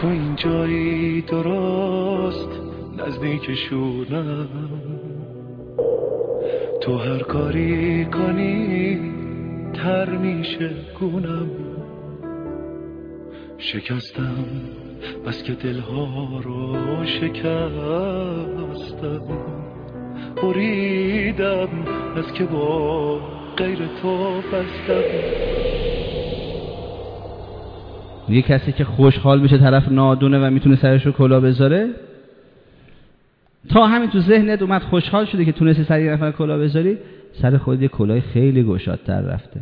تو اینجایی درست نزدیک شونم، تو هر کاری کنی تر میشه گونم. شکستم بس که دلها رو شکستم، بریدم از که با غیر تو بستم. یه کسی که خوشحال بشه طرف نادونه و میتونه سرش رو کلاه بذاره، تا همین تو ذهنت اومد خوشحال شده که تونستی سر یه نفر کلاه بذاری، سر خود یه کلاه خیلی گشادتر رفته.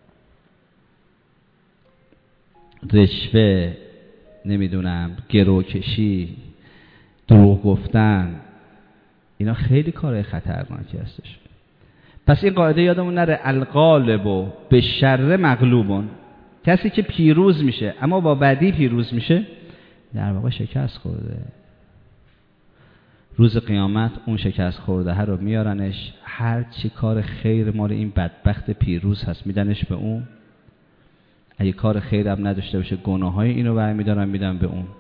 رشوه، نمیدونم گروکشی، دروغ گفتن، اینا خیلی کار خطرناکی هستش. پس این قاعده یادمون نره، الغالب به شر مغلوبون. کسی که پیروز میشه اما با بدی پیروز میشه، در واقع شکست خورده. روز قیامت اون شکست خورده ها رو میارنش، هر چی کار خیر مال این بدبخت پیروز هست میدنش به اون. اگه کار خیر هم نداشته باشه گناههای اینو برمیدارن میدن به اون.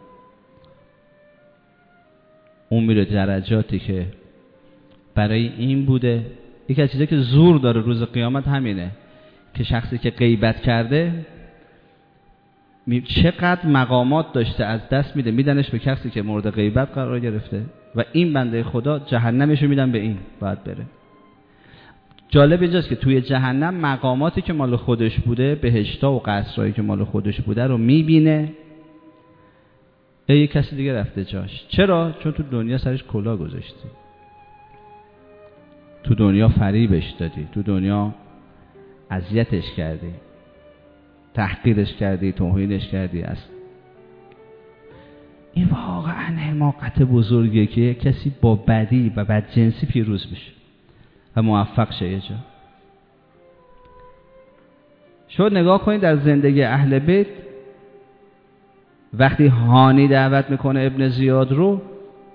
اون میره درجاتی که برای این بوده. یکی از چیزایی که زور داره روز قیامت همینه که شخصی که غیبت کرده چقدر مقامات داشته از دست میده، میدنش به کسی که مورد غیبت قرار گرفته و این بنده خدا جهنمشو میدن به این، باید بره. جالب اینجاست که توی جهنم مقاماتی که مال خودش بوده، بهشتا و قصرهایی که مال خودش بوده رو میبینه، یه کسی دیگه رفته جاش. چرا؟ چون تو دنیا سرش کلاه گذاشتی، تو دنیا فریبش دادی، تو دنیا اذیتش کردی، تحقیرش کردی، توهینش کردی. این واقعا حماقت بزرگیه که کسی با بدی و بدجنسی پیروز بشه و موفق شه. یه جا شما نگاه کنید در زندگی اهل بیت، وقتی هانی دعوت میکنه ابن زیاد رو،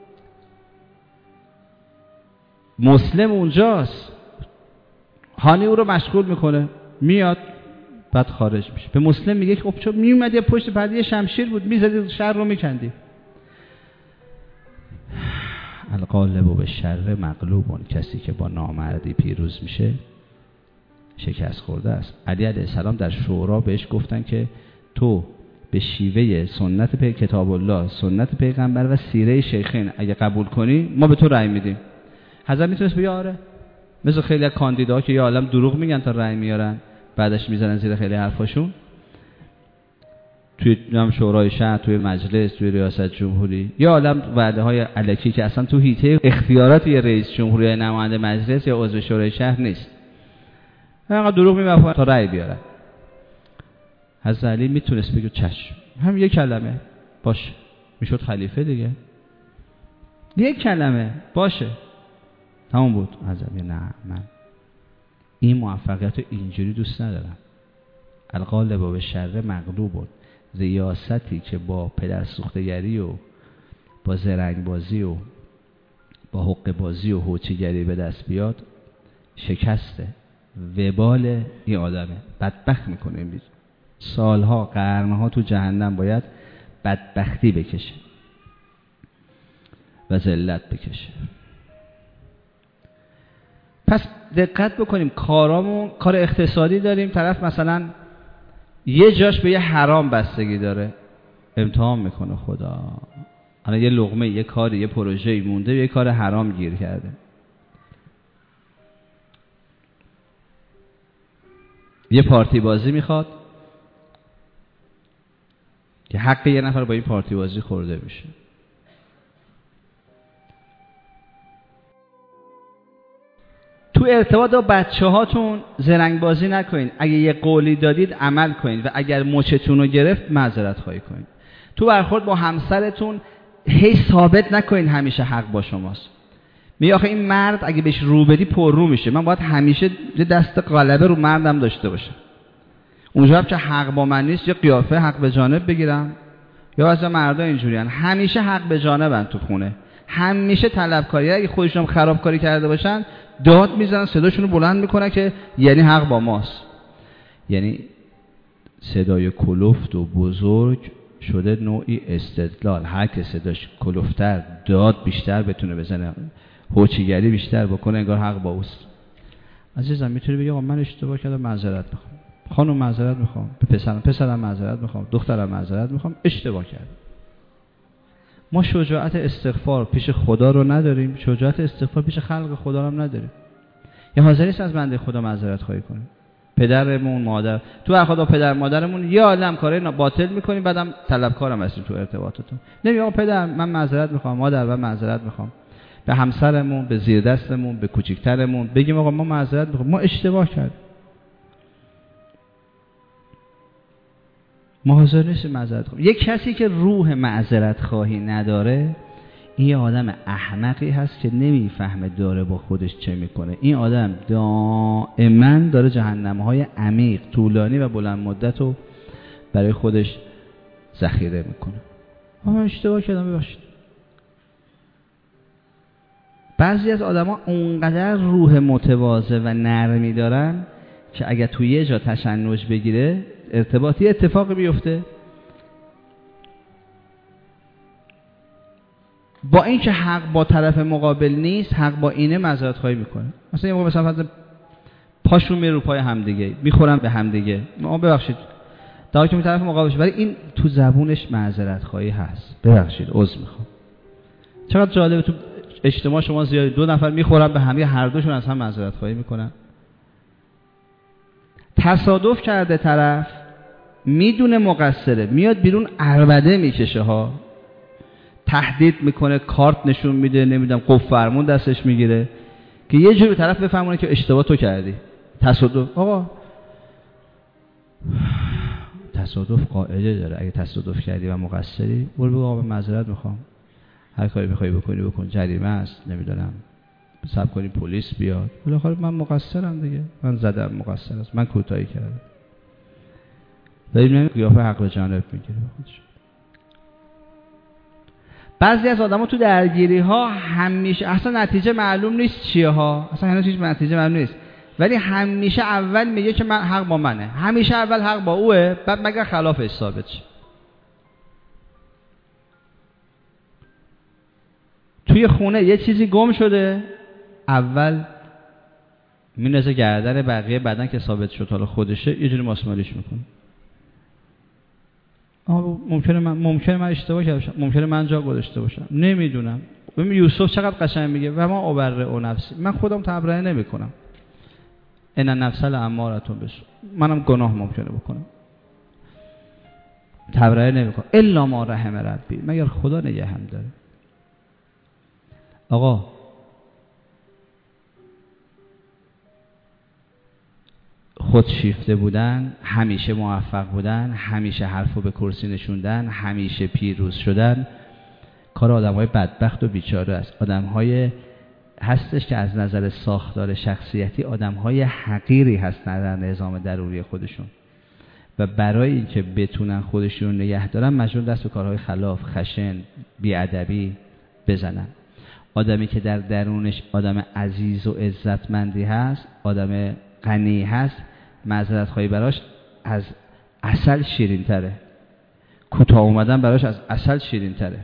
مسلم اونجاست، هانی او رو مشغول میکنه، میاد بعد خارج میشه. به مسلم میگه که خب چون میومدی پشت پرده شمشیر بود میزدی شر رو میکندی. الغالب به شر مغلوبون، کسی که با نامردی پیروز میشه شکست خورده است. علی علیه السلام در شورا بهش گفتن که تو به شیوه سنت کتاب الله، سنت پیغمبر و سیره شیخین اگه قبول کنی ما به تو رأی میدیم. حضرت میتونست بگه آره، مثل خیلی از کاندیداها که یا عالم دروغ میگن تا رأی میارن بعدش میزنن زیر خیلی حرفاشون. توی شورای شهر، توی مجلس، توی ریاست جمهوری، یا عالم وعده های الکی که اصلا تو حیطه اختیارات یه رئیس جمهوری یا نماینده مجلس یا عضو شورای شهر نیست. اینقدر دروغ میگن تا رأی بیارن. حضرت علی میتونست بگه چشم، هم یک کلمه باشه، میشد خلیفه دیگه، یک کلمه باشه تمام بود. حضرت نه، من این موفقیت رو اینجوری دوست ندارم. الغالب به شر مغلوبون، ریاستی که با پدر سوختگری و با زرنگ بازی و با حق بازی و هوچیگری به دست بیاد شکسته، وبال این آدمه، بدبخت میکنه. این سالها قرنها تو جهنم باید بدبختی بکشه و ذلت بکشه. پس دقت بکنیم، کارامون کار اقتصادی داریم، طرف مثلا یه جاش به یه حرام بستگی داره، امتحان میکنه خدا. الان یه لقمه، یه کاری، یه پروژه‌ای مونده، یه کار حرام گیر کرده. یه پارتی بازی میخواد که حق یه نفر با این پارتی بازی خورده میشه. تو ارتباط با بچه‌هاتون زرنگ بازی نکنین. اگه یه قولی دادید عمل کنین و اگر مچتون رو گرفت معذرت خواهی کنین. تو برخورد با همسرتون هی ثابت نکنین همیشه حق با شماست. میگه آخه این مرد اگه بهش رو بدی پر رو میشه، من باید همیشه دست غلبه رو مردم داشته باشم. اونجا هم که حق با من نیست، یه قیافه حق به جانب بگیرم. یا از مردا اینجوریان، همیشه حق به جانبن تو خونه، همیشه طلبکاری. اگه خودشون خرابکاری کرده باشن داد میزنن، صداشون رو بلند میکنن که یعنی حق با ماست. یعنی صدای کلفت و بزرگ شده نوعی استدلال. هر که صداش کلوفتر، داد بیشتر بتونه بزنه، هوچیگری بیشتر بکنه، انگار حق با اوست. عزیزم میتونی بگی آقا من اشتباه کردم، معذرت میخوام، خانم معذرت میخوام، به پسرم معذرت میخوام، دخترم معذرت میخوام، اشتباه کردم. ما شجاعت استغفار پیش خدا رو نداریم، شجاعت استغفار پیش خلق خدا رو هم نداریم. یا حاضر نیست از بنده خدا معذرت خواهی کنیم. پدرمون، مادر، تو برخورد با پدر مادرمون یه عالم کارای باطل میکنیم، بعدم طلبکارم هستیم تو ارتباطاتون. نمیگم آقا پدر من معذرت میخوام، مادر من معذرت میخوام. به همسرمون، به زیر دستمون، به کوچیکترمون بگیم آقا ما معذرت میخوام، ما اشتباه کردیم. ما حاضر نیستیم معذرت خواهیم. یک کسی که روح معذرت خواهی نداره، این آدم احمقی هست که نمیفهمه داره با خودش چه میکنه. این آدم دائما داره جهنم‌های عمیق، طولانی و بلند مدت رو برای خودش ذخیره میکنه. من اشتباه کردم، ببخشید. بعضی از آدما اونقدر روح متواضع و نرمی دارن که اگر توی یه جا تشنج بگیره، ارتباطی اتفاقی بیفته، با اینکه حق با طرف مقابل نیست، حق با اینه معذرت خواهی میکنه. مثلا یه موقع مثلا پاشون میره رو پای همدیگه، میخورن به همدیگه، ما ببخشید در حالی که طرف مقابلش، ولی این تو زبونش معذرت خواهی هست، ببخشید عذر میخوام. چقدر جالبه تو اجتماع شما زیاد دو نفر میخورن به همدیگه، هر دوشون از هم معذرت خواهی میکنن. تصادف کرده طرف، میدونه مقصره، میاد بیرون عربده میکشه ها، تهدید میکنه، کارت نشون میده، نمیدونم قفل فرمون دستش میگیره که یه جوری طرف بفهمونه که اشتباه تو کردی. تصادف، آقا تصادف قاعده داره، اگه تصادف کردی و مقصری برو بگو آقا معذرت میخوام، هر کاری بخوای بکنی بکن، جریمه است، نمیدونم صبر کنی پلیس بیاد، بالاخره من مقصرم دیگه، من زدم مقصر است، من کوتاهی کردم. ولی قیافه حق به جانب میگیره خودش. بعضی از آدما تو درگیری ها همیشه اصلا نتیجه معلوم نیست چیه ها، اصلا هنوز هیچ نتیجه معلوم نیست، ولی همیشه اول میگه که من حق با منه، همیشه اول حق با اوه، بعد مگر خلافش ثابت شه. توی خونه یه چیزی گم شده، اول میندازه گردن بقیه، بعدن که ثابت شد حالا خودشه یه جوری ماسمالیش میکنه. ممکنه من اشتباه کرده باشم، ممکنه من جا گذاشته باشم، نمیدونم. ببین یوسف چقدر قشنگ میگه و ما ابرئ نفسی، من خودم تبرئه نمیکنم، ان النفس لاماره‌تون بسو، منم گناه ممکنه بکنم، تبرئه نمیکنم الا ما رحم ربی، مگر خدا نگهم داره. آقا خودشیفته بودن، همیشه موفق بودن، همیشه حرفو به کرسی نشوندن، همیشه پیروز شدن، کار آدم‌های بدبخت و بیچاره است. آدم‌های هستش که از نظر ساختار شخصیتی آدم‌های حقیری هستن در نظام درونی خودشون و برای اینکه بتونن خودشون نگه دارن مجبور دست به کارهای خلاف، خشن، بی‌ادبی بزنن. آدمی که در درونش آدم عزیز و عزتمندی هست، آدم غنی هست، معذرت خواهی براش از عسل شیرین تره، کوتاه اومدن براش از عسل شیرین تره.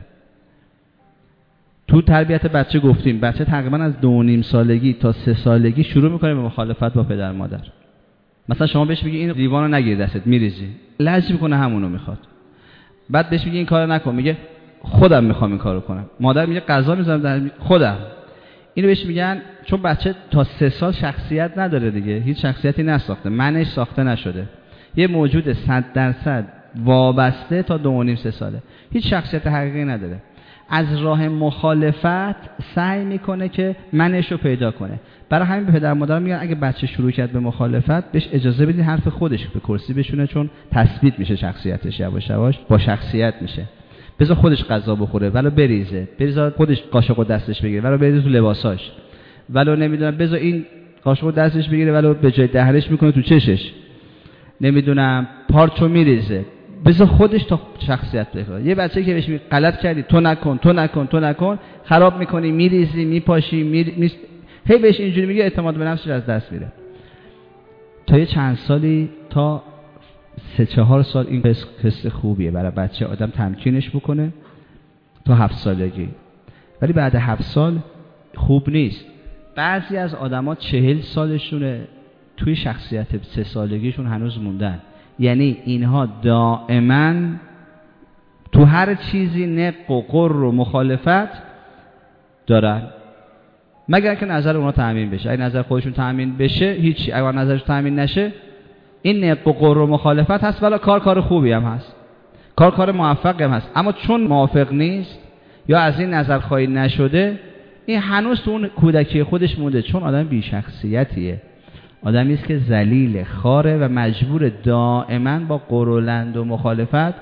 تو تربیت بچه گفتیم بچه تقریبا از 2.5 سالگی تا 3 سالگی شروع میکنه به مخالفت با پدر مادر. مثلا شما بهش میگی این لیوانو نگیر دستت میریزی، لج میکنه همونو میخواد. بعد بهش میگی این کارو نکن، میگه خودم میخوام این کارو کنم. مادر میگه غذا میذارم در خودم. اینو بهش میگن چون بچه تا 3 سال شخصیت نداره دیگه، هیچ شخصیتی نساخته، منش ساخته نشده، یه موجود 100% وابسته تا 2.5-3 ساله، هیچ شخصیت حقیقی نداره. از راه مخالفت سعی میکنه که منش رو پیدا کنه. برای همین به پدر مادر میگن اگه بچه شروع کرد به مخالفت بهش اجازه بدین حرف خودش به کرسی بشونه، چون تثبیت میشه شخصیتش، یواش یواش با شخصیت میشه. بذار خودش غذا بخوره، ولو بذار خودش قاشق دستش بگیره، ولو بریزه تو لباساش، ولو نمیدونم بذار این قاشق دستش بگیره ولو به جای دهنش میکنه تو چشش، نمیدونم پارچو میریزه، بذار خودش تا شخصیت بخوره. یه بچه که بهش میگه غلط کردی، تو نکن، خراب میکنی، میریزی، میپاشی، هی بهش اینجوری میگه، اعتماد به نفسش از دست میره. تا یه چند سالی تا 3-4 سال این حس خوبیه برای بچه آدم تمکینش بکنه تا 7 سالگی، ولی بعد 7 سال خوب نیست. بعضی از آدما 40 سالشونه توی شخصیت 3 سالگیشون هنوز موندن، یعنی اینها دائما تو هر چیزی نق و قر و مخالفت دارن، مگر که نظر اونا تأمین بشه. اگه نظر خودشون تأمین بشه هیچی، اگه نظرش تأمین نشه این نق و قر و مخالفت هست، ولی کار خوبی هم هست، کار موفقی هم هست، اما چون موافق نیست یا از این نظر خواهی نشده، این هنوز تو اون کودکی خودش مونده، چون آدم بی شخصیتیه، آدمی است که ذلیل خاره و مجبور دائما با قرولند و مخالفت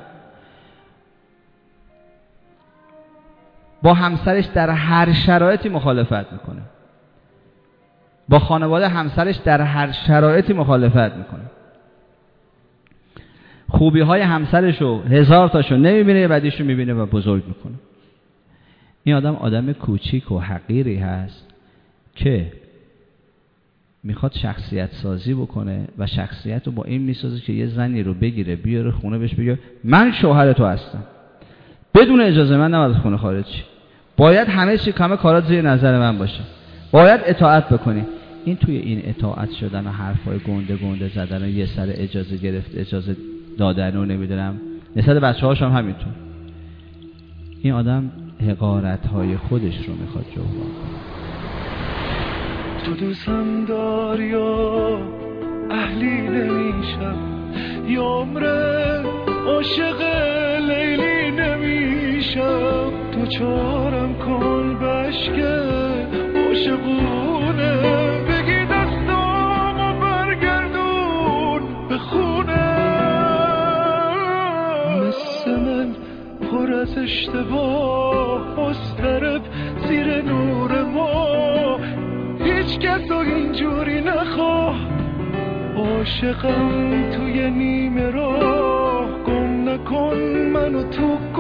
با همسرش در هر شرایطی مخالفت میکنه، با خانواده همسرش در هر شرایطی مخالفت میکنه، خوبی های همسرشو 1000 تاشو نمیبینه، بعدیشو میبینه و بزرگ میکنه. این آدم کوچیک و حقیری هست که میخواد شخصیت سازی بکنه و شخصیت رو با این میسازه که یه زنی رو بگیره بیاره خونه بهش بگه من شوهر تو هستم، بدون اجازه من نباید خونه خارج شی، باید همه کارات زیر نظر من باشه، باید اطاعت بکنی. این توی این اطاعت شدن و حرفای گنده زدن و یه سر اجازه گرفت اجازه دادن و نمیدونم نسبت بچه‌هاش هم همینطور، این آدم حقارت‌های خودش رو میخواد جبران کنه. تو دوستم داری یا اهلی نمیشم، یا عمره عاشق لیلی نمیشم، تو چارم کن بشکه عاشقونه، بگی دستامو برگردون به خونه. مثل من پر از اشتباه مضطرب زیر نور ما، هیچ کس رو اینجوری نخواه، عاشقم توی نیمه راه، گم نکن منو تو